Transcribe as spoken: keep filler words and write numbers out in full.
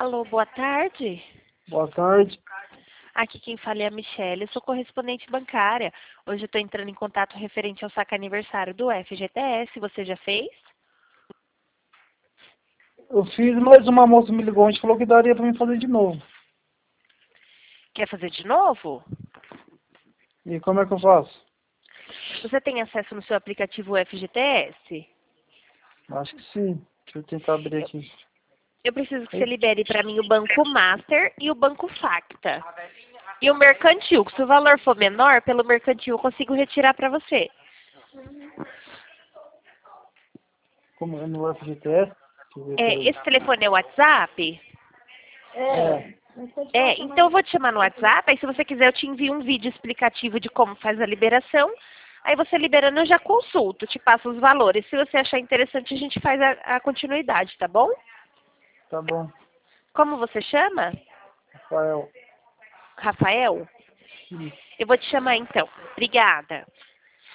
Alô, boa tarde. Boa tarde. Aqui quem fala é a Michelle, eu sou correspondente bancária. Hoje eu estou entrando em contato referente ao saque aniversário do F G T S. Você já fez? Eu fiz, mas uma moça me ligou, a gente falou que daria pra mim fazer de novo. Quer fazer de novo? E como é que eu faço? Você tem acesso no seu aplicativo F G T S? Acho que sim. Deixa eu tentar abrir aqui. Eu preciso que você libere para mim o Banco Master e o Banco Facta. E o Mercantil, se o valor for menor, pelo Mercantil eu consigo retirar para você. Como é no F G T S? Deixa eu ver, É, peraí. esse telefone é o WhatsApp? É. É, então eu vou te chamar no WhatsApp, aí se você quiser eu te envio um vídeo explicativo de como faz a liberação. Aí você liberando eu já consulto, te passo os valores. Se você achar interessante a gente faz a, a continuidade, tá bom? Tá bom. Como você chama? Rafael. Rafael? Isso. Eu vou te chamar então. Obrigada.